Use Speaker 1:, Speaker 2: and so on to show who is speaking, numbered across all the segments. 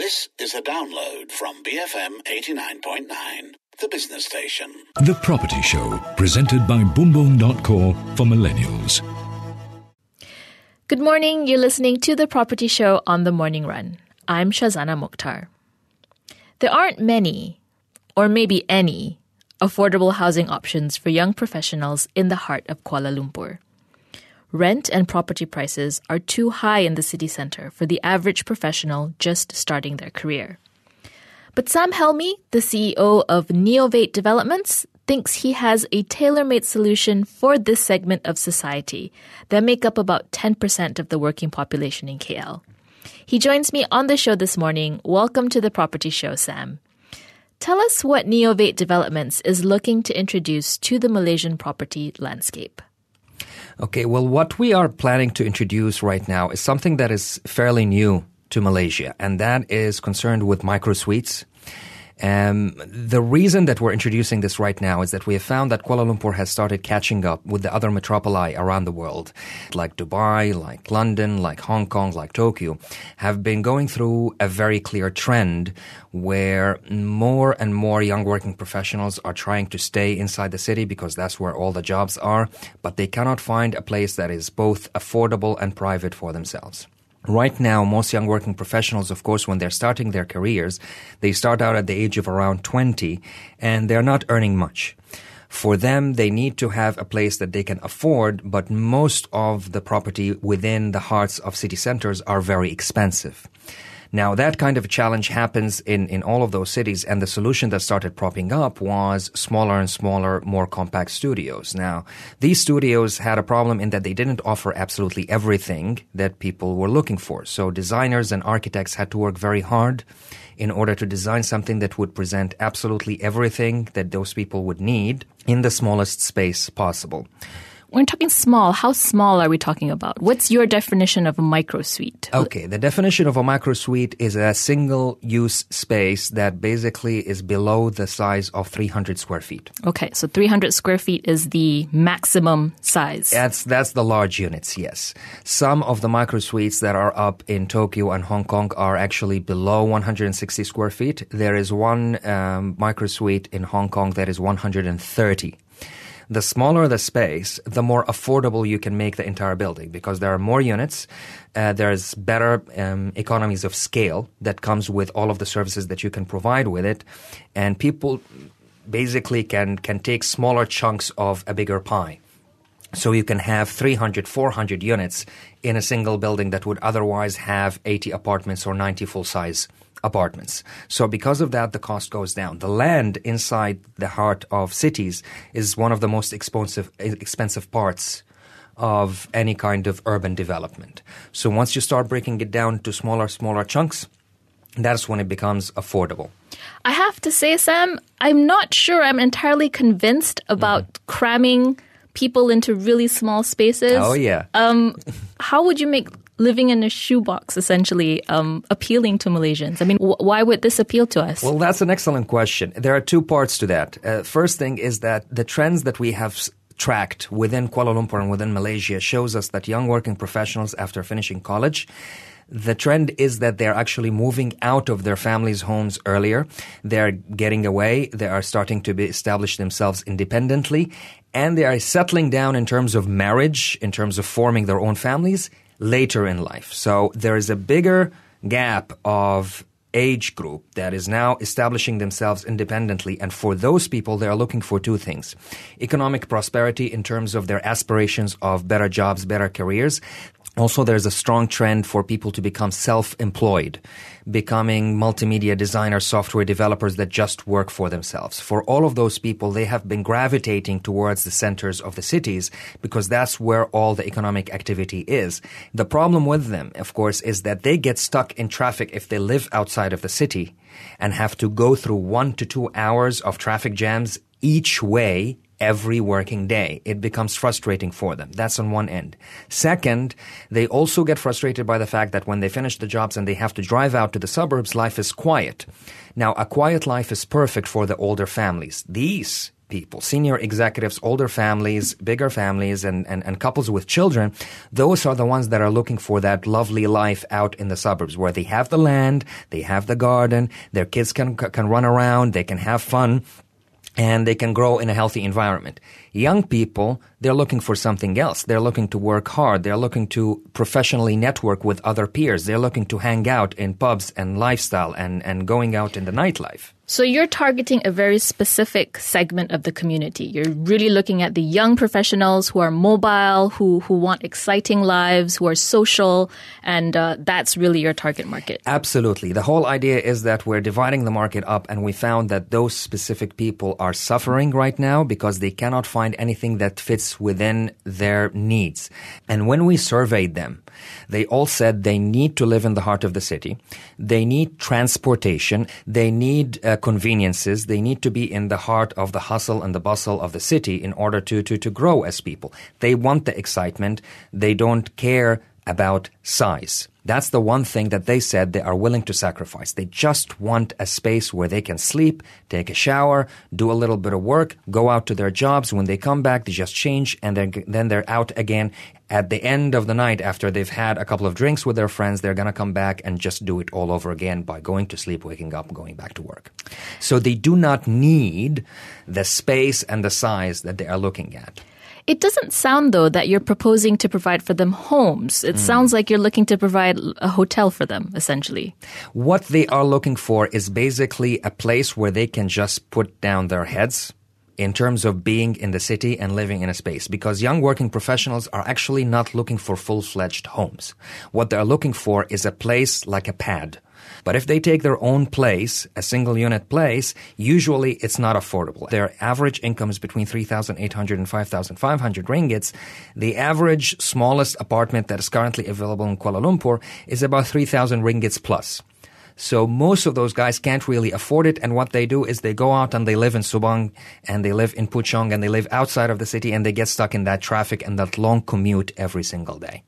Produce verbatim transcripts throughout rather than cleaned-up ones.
Speaker 1: This is a download from B F M eighty-nine point nine, the business station.
Speaker 2: The Property Show, presented by boom boom dot co for millennials.
Speaker 3: Good morning, you're listening to The Property Show on The Morning Run. I'm Shazana Mukhtar. There aren't many, or maybe any, affordable housing options for young professionals in the heart of Kuala Lumpur. Rent and property prices are too high in the city centre for the average professional just starting their career. But Sam Helmy, the C E O of Neovate Developments, thinks he has a tailor-made solution for this segment of society that make up about ten percent of the working population in K L. He joins me on the show this morning. Welcome to The Property Show, Sam. Tell us what Neovate Developments is looking to introduce to the Malaysian property landscape.
Speaker 4: Okay, well, what we are planning to introduce right now is something that is fairly new to Malaysia, and that is concerned with micro-suites. Um, the reason that we're introducing this right now is that we have found that Kuala Lumpur has started catching up with the other metropoli around the world, like Dubai, like London, like Hong Kong, like Tokyo, have been going through a very clear trend where more and more young working professionals are trying to stay inside the city because that's where all the jobs are, but they cannot find a place that is both affordable and private for themselves. Right now, most young working professionals, of course, when they're starting their careers, they start out at the age of around twenty, and they're not earning much. For them, they need to have a place that they can afford, but most of the property within the hearts of city centers are very expensive. Now, that kind of a challenge happens in, in all of those cities, and the solution that started propping up was smaller and smaller, more compact studios. Now, these studios had a problem in that they didn't offer absolutely everything that people were looking for. So designers and architects had to work very hard in order to design something that would present absolutely everything that those people would need in the smallest space possible.
Speaker 3: When talking small, how small are we talking about? What's your definition of a micro-suite?
Speaker 4: Okay, the definition of a micro-suite is a single-use space that basically is below the size of three hundred square feet.
Speaker 3: Okay, so three hundred square feet is the maximum size.
Speaker 4: That's that's the large units, yes. Some of the micro-suites that are up in Tokyo and Hong Kong are actually below one hundred sixty square feet. There is one um, micro-suite in Hong Kong that is one hundred thirty. The smaller the space, the more affordable you can make the entire building because there are more units. Uh, there's better um, economies of scale that comes with all of the services that you can provide with it. And people basically can, can take smaller chunks of a bigger pie. So you can have three hundred, four hundred units in a single building that would otherwise have eighty apartments or ninety full-size apartments. So because of that, the cost goes down. The land inside the heart of cities is one of the most expensive expensive parts of any kind of urban development. So once you start breaking it down to smaller, smaller chunks, that's when it becomes affordable.
Speaker 3: I have to say, Sam, I'm not sure I'm entirely convinced about mm-hmm. cramming people into really small spaces.
Speaker 4: Oh, yeah.
Speaker 3: Um, how would you make living in a shoebox, essentially, um, appealing to Malaysians? I mean, wh- why would this appeal to us?
Speaker 4: Well, that's an excellent question. There are two parts to that. Uh, first thing is that the trends that we have s- tracked within Kuala Lumpur and within Malaysia shows us that young working professionals, after finishing college, the trend is that they're actually moving out of their families' homes earlier. They're getting away. They are starting to be establish themselves independently. And they are settling down in terms of marriage, in terms of forming their own families later in life. So there is a bigger gap of age group that is now establishing themselves independently. And for those people, they are looking for two things. Economic prosperity in terms of their aspirations of better jobs, better careers. Also, there's a strong trend for people to become self-employed, becoming multimedia designers, software developers that just work for themselves. For all of those people, they have been gravitating towards the centers of the cities because that's where all the economic activity is. The problem with them, of course, is that they get stuck in traffic if they live outside of the city and have to go through one to two hours of traffic jams each way every working day. It becomes frustrating for them. That's on one end. Second, they also get frustrated by the fact that when they finish the jobs and they have to drive out to the suburbs, life is quiet. Now, a quiet life is perfect for the older families. These people, senior executives, older families, bigger families, and, and, and couples with children, those are the ones that are looking for that lovely life out in the suburbs where they have the land, they have the garden, their kids can can run around, they can have fun, and they can grow in a healthy environment. Young people, they're looking for something else. They're looking to work hard. They're looking to professionally network with other peers. They're looking to hang out in pubs and lifestyle and, and going out in the nightlife.
Speaker 3: So you're targeting a very specific segment of the community. You're really looking at the young professionals who are mobile, who who want exciting lives, who are social, and uh, that's really your target market.
Speaker 4: Absolutely. The whole idea is that we're dividing the market up, and we found that those specific people are suffering right now because they cannot find anything that fits within their needs. And when we surveyed them, they all said they need to live in the heart of the city. They need transportation. They need uh, conveniences. They need to be in the heart of the hustle and the bustle of the city in order to, to, to grow as people. They want the excitement. They don't care about size. That's the one thing that they said they are willing to sacrifice. They just want a space where they can sleep, take a shower, do a little bit of work, go out to their jobs. When they come back, they just change, and then, then they're out again. At the end of the night, after they've had a couple of drinks with their friends, they're going to come back and just do it all over again by going to sleep, waking up, going back to work. So they do not need the space and the size that they are looking at.
Speaker 3: It doesn't sound, though, that you're proposing to provide for them homes. It mm. sounds like you're looking to provide a hotel for them, essentially.
Speaker 4: What they are looking for is basically a place where they can just put down their heads in terms of being in the city and living in a space. Because young working professionals are actually not looking for full-fledged homes. What they're looking for is a place like a pad. But if they take their own place, a single unit place, usually it's not affordable. Their average income is between three thousand eight hundred and five thousand five hundred ringgits. The average smallest apartment that is currently available in Kuala Lumpur is about three thousand ringgits plus. So most of those guys can't really afford it, and what they do is they go out and they live in Subang and they live in Puchong and they live outside of the city, and they get stuck in that traffic and that long commute every single day.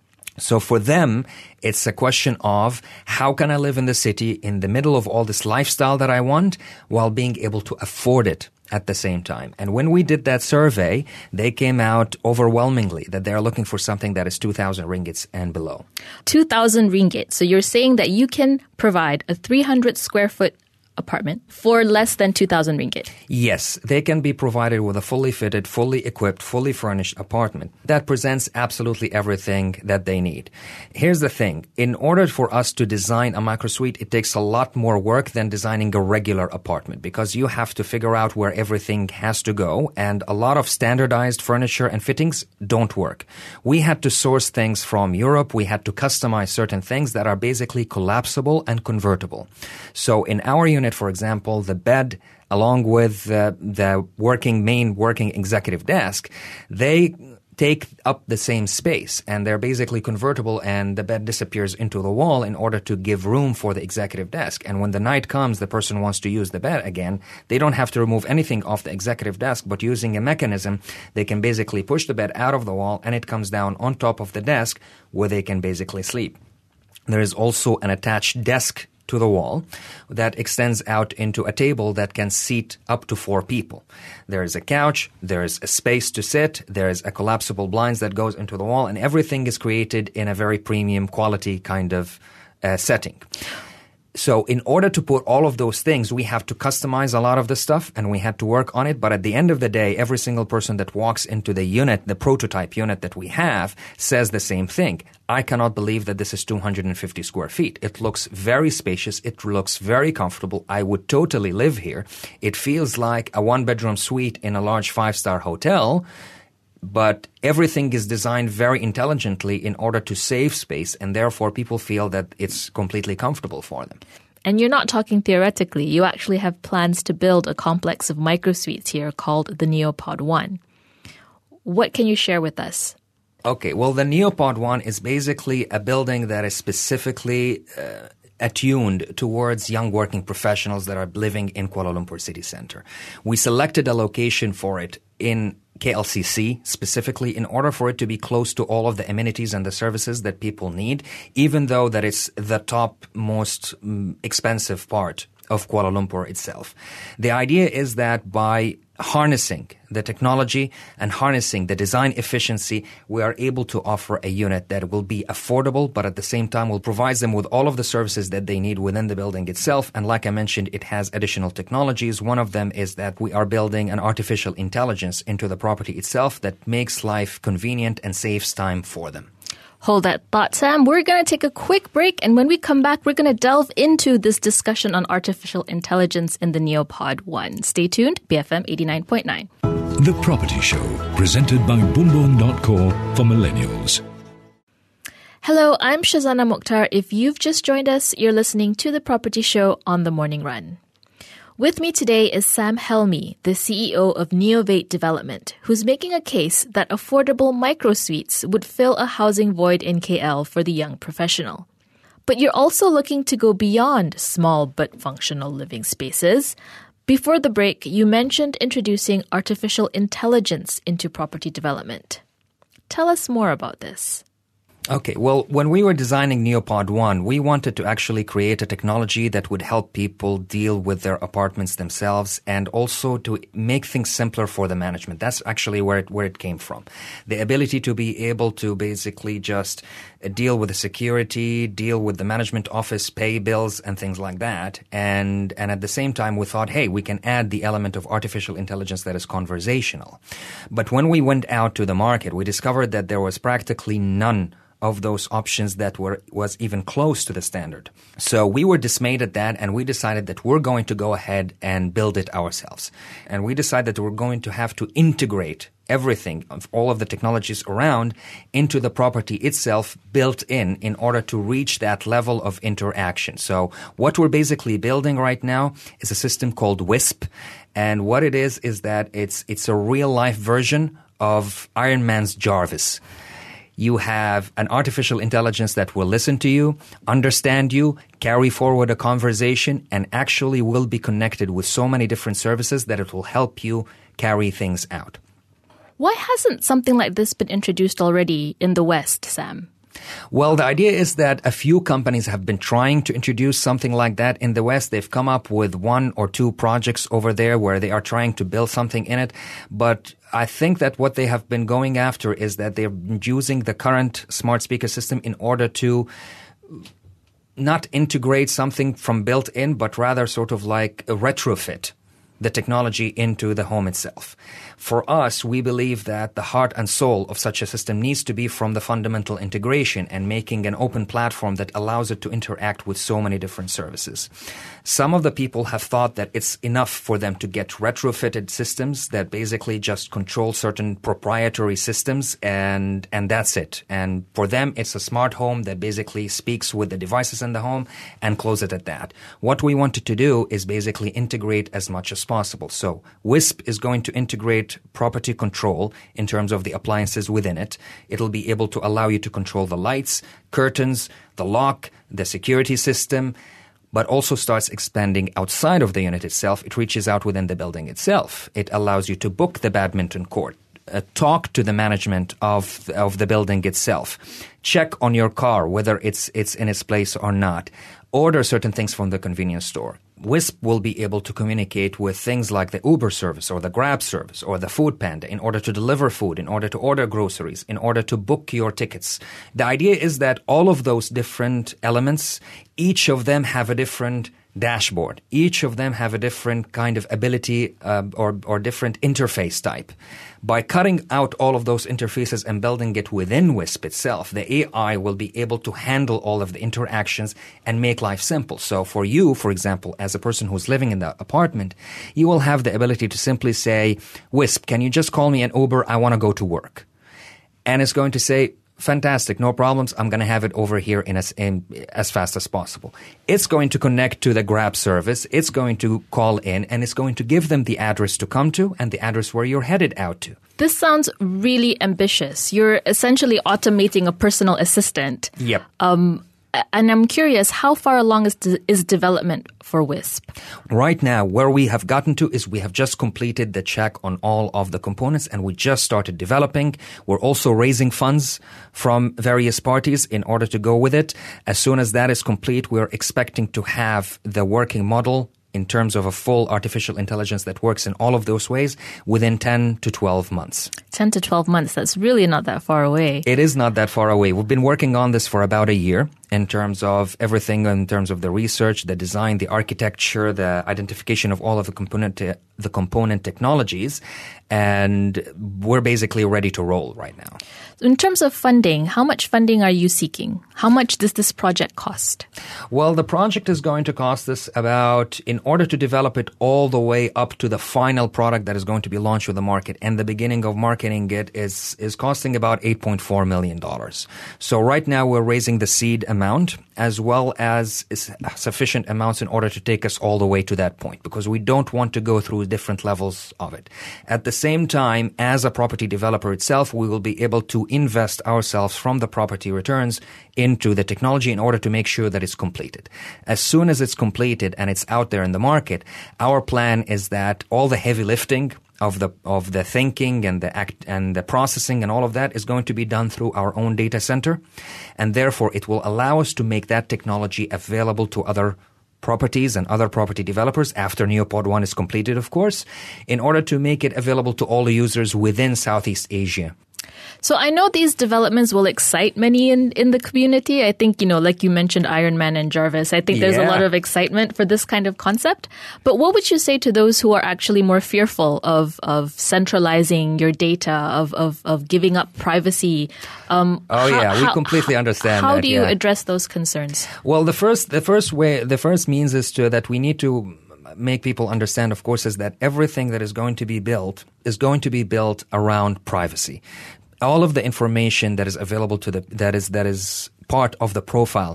Speaker 4: So for them, it's a question of how can I live in the city in the middle of all this lifestyle that I want while being able to afford it at the same time. And when we did that survey, they came out overwhelmingly that they're looking for something that is two thousand ringgits and below.
Speaker 3: two thousand ringgit. So you're saying that you can provide a three hundred square foot apartment for less than two thousand ringgit.
Speaker 4: Yes, they can be provided with a fully fitted, fully equipped, fully furnished apartment that presents absolutely everything that they need. Here's the thing. In order for us to design a microsuite, it takes a lot more work than designing a regular apartment because you have to figure out where everything has to go, and a lot of standardized furniture and fittings don't work. We had to source things from Europe. We had to customize certain things that are basically collapsible and convertible. So in our unit, for example, the bed, along with uh, the working main working executive desk, they take up the same space, and they're basically convertible, and the bed disappears into the wall in order to give room for the executive desk. And when the night comes, the person wants to use the bed again, they don't have to remove anything off the executive desk, but using a mechanism, they can basically push the bed out of the wall, and it comes down on top of the desk where they can basically sleep. There is also an attached desk to the wall that extends out into a table that can seat up to four people. There is a couch, there is a space to sit, there is a collapsible blinds that goes into the wall, and everything is created in a very premium quality kind of uh, setting. So in order to put all of those things, we have to customize a lot of the stuff, and we had to work on it. But at the end of the day, every single person that walks into the unit, the prototype unit that we have, says the same thing. I cannot believe that this is two hundred fifty square feet. It looks very spacious. It looks very comfortable. I would totally live here. It feels like a one-bedroom suite in a large five-star hotel. But everything is designed very intelligently in order to save space, and therefore people feel that it's completely comfortable for them.
Speaker 3: And you're not talking theoretically. You actually have plans to build a complex of microsuites here called the Neopod One. What can you share with us?
Speaker 4: Okay, well, the Neopod One is basically a building that is specifically uh, attuned towards young working professionals that are living in Kuala Lumpur city center. We selected a location for it in K L C C specifically in order for it to be close to all of the amenities and the services that people need, even though that it's the top most um, expensive part of Kuala Lumpur itself. The idea is that by harnessing the technology and harnessing the design efficiency, we are able to offer a unit that will be affordable, but at the same time will provide them with all of the services that they need within the building itself. And like I mentioned, it has additional technologies. One of them is that we are building an artificial intelligence into the property itself that makes life convenient and saves time for them.
Speaker 3: Hold that thought, Sam. We're going to take a quick break, and when we come back, we're going to delve into this discussion on artificial intelligence in the Neopod one. Stay tuned, B F M eighty-nine point nine.
Speaker 2: The Property Show, presented by Boom dot co for millennials.
Speaker 3: Hello, I'm Shazana Mukhtar. If you've just joined us, you're listening to The Property Show on the Morning Run. With me today is Sam Helmy, the C E O of Neovate Development, who's making a case that affordable micro-suites would fill a housing void in K L for the young professional. But you're also looking to go beyond small but functional living spaces. Before the break, you mentioned introducing artificial intelligence into property development. Tell us more about this.
Speaker 4: Okay, well, when we were designing Neopod one, we wanted to actually create a technology that would help people deal with their apartments themselves and also to make things simpler for the management. That's actually where it, where it came from. The ability to be able to basically just deal with the security, deal with the management office, pay bills and things like that. And, and at the same time, we thought, hey, we can add the element of artificial intelligence that is conversational. But when we went out to the market, we discovered that there was practically none of those options that were was even close to the standard. So we were dismayed at that, and we decided that we're going to go ahead and build it ourselves. And we decided that we're going to have to integrate everything, of all of the technologies around, into the property itself, built in, in order to reach that level of interaction. So what we're basically building right now is a system called Wisp. And what it is, is that it's it's a real-life version of Iron Man's Jarvis. You have an artificial intelligence that will listen to you, understand you, carry forward a conversation, and actually will be connected with so many different services that it will help you carry things out.
Speaker 3: Why hasn't something like this been introduced already in the West, Sam?
Speaker 4: Well, the idea is that a few companies have been trying to introduce something like that in the West. They've come up with one or two projects over there where they are trying to build something in it. But I think that what they have been going after is that they're using the current smart speaker system in order to not integrate something from built in, but rather sort of like a retrofit the technology into the home itself. For us, we believe that the heart and soul of such a system needs to be from the fundamental integration and making an open platform that allows it to interact with so many different services. Some of the people have thought that it's enough for them to get retrofitted systems that basically just control certain proprietary systems, and and that's it. And for them, it's a smart home that basically speaks with the devices in the home and close it at that. What we wanted to do is basically integrate as much as possible. So Wisp is going to integrate property control in terms of the appliances within it. It'll be able to allow you to control the lights, curtains, the lock, the security system, but also starts expanding outside of the unit itself. It reaches out within the building itself. It allows you to book the badminton court, uh, talk to the management of of the building itself, check on your car whether it's it's in its place or not, order certain things from the convenience store. Wisp will be able to communicate with things like the Uber service or the Grab service or the Food Panda in order to deliver food, in order to order groceries, in order to book your tickets. The idea is that all of those different elements, each of them have a different dashboard. Each of them have a different kind of ability uh, or, or different interface type. By cutting out all of those interfaces and building it within Wisp itself, the A I will be able to handle all of the interactions and make life simple. So for you, for example, as a person who's living in the apartment, you will have the ability to simply say, Wisp, can you just call me an Uber? I want to go to work. And it's going to say, fantastic, no problems. I'm going to have it over here in as, in as fast as possible. It's going to connect to the Grab service. It's going to call in, and it's going to give them the address to come to and the address where you're headed out to.
Speaker 3: This sounds really ambitious. You're essentially automating a personal assistant.
Speaker 4: Yep.
Speaker 3: Um, and I'm curious, how far along is, de- is development for Wisp?
Speaker 4: Right now, where we have gotten to is we have just completed the check on all of the components, and we just started developing. We're also raising funds from various parties in order to go with it. As soon as that is complete, we're expecting to have the working model in terms of a full artificial intelligence that works in all of those ways within ten to twelve months.
Speaker 3: ten to twelve months, that's really not that far away.
Speaker 4: It is not that far away. We've been working on this for about a year in terms of everything, in terms of the research, the design, the architecture, the identification of all of the component te- the component technologies, and we're basically ready to roll right now.
Speaker 3: In terms of funding, how much funding are you seeking? How much does this project cost?
Speaker 4: Well, the project is going to cost us about, in order to develop it all the way up to the final product that is going to be launched with the market, and the beginning of marketing it is is costing about eight point four million dollars. So right now we're raising the seed amount as well as sufficient amounts in order to take us all the way to that point, because we don't want to go through different levels of it. At the same time, as a property developer itself, we will be able to invest ourselves from the property returns into the technology in order to make sure that it's completed. As soon as it's completed and it's out there in the market, our plan is that all the heavy lifting of the of the thinking and the act and the processing and all of that is going to be done through our own data center, and therefore it will allow us to make that technology available to other properties and other property developers after Neopod one is completed, of course, in order to make it available to all the users within Southeast Asia.
Speaker 3: So I know these developments will excite many in, in the community. I think, you know, like you mentioned, Iron Man and Jarvis, I think there's
Speaker 4: Yeah.
Speaker 3: a lot of excitement for this kind of concept. But what would you say to those who are actually more fearful of, of centralizing your data, of, of, of giving up privacy? Um,
Speaker 4: Oh, yeah, we completely understand
Speaker 3: How
Speaker 4: that,
Speaker 3: do you
Speaker 4: yeah.
Speaker 3: address those concerns?
Speaker 4: Well, the first the first way the first means is to that we need to make people understand, of course, is that everything that is going to be built is going to be built around privacy. All of the information that is available to the that is that is part of the profile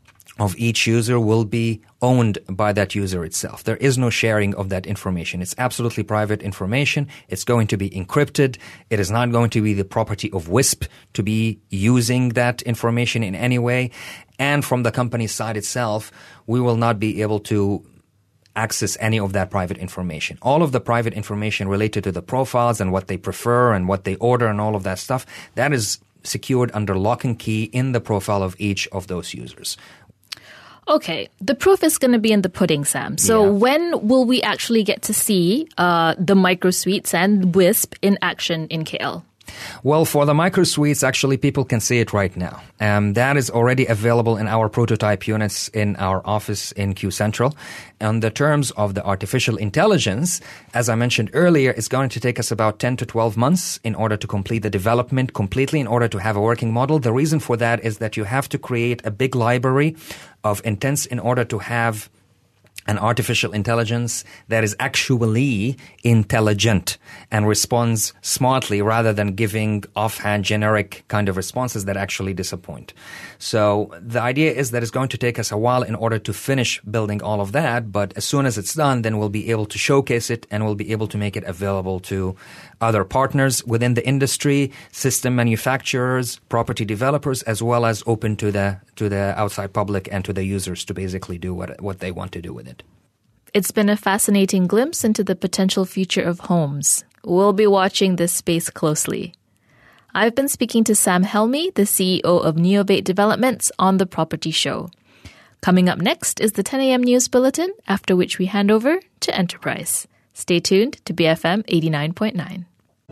Speaker 4: of each user will be owned by that user itself. There is no sharing of that information. It's absolutely private information. It's going to be encrypted. It is not going to be the property of WISP to be using that information in any way. And from the company's side itself, we will not be able to access any of that private information. All of the private information related to the profiles and what they prefer and what they order and all of that stuff, that is secured under lock and key in the profile of each of those users.
Speaker 3: Okay, the proof is going to be in the pudding, Sam. So
Speaker 4: Yeah.
Speaker 3: when will we actually get to see uh, the microsuites and WISP in action in K L?
Speaker 4: Well, for the microsuites, actually, people can see it right now. Um, that is already available in our prototype units in our office in Q Central. On the terms of the artificial intelligence, as I mentioned earlier, it's going to take us about ten to twelve months in order to complete the development completely, in order to have a working model. The reason for that is that you have to create a big library of intents in order to have an artificial intelligence that is actually intelligent and responds smartly rather than giving offhand generic kind of responses that actually disappoint. So the idea is that it's going to take us a while in order to finish building all of that, but as soon as it's done, then we'll be able to showcase it and we'll be able to make it available to other partners within the industry, system manufacturers, property developers, as well as open to the to the outside public and to the users to basically do what what they want to do with it.
Speaker 3: It's been a fascinating glimpse into the potential future of homes. We'll be watching this space closely. I've been speaking to Sam Helmy, the C E O of Neovate Developments, on The Property Show. Coming up next is the ten a.m. News Bulletin, after which we hand over to Enterprise. Stay tuned to B F M eighty-nine point nine.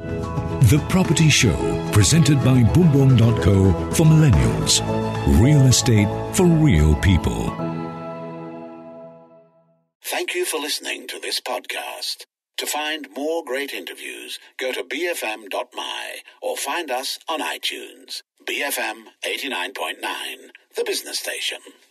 Speaker 2: The Property Show, presented by boom boom dot co for millennials. Real estate for real people.
Speaker 1: Thank you for listening to this podcast. To find more great interviews, go to b f m dot m y or find us on iTunes. B F M eighty-nine point nine, the business station.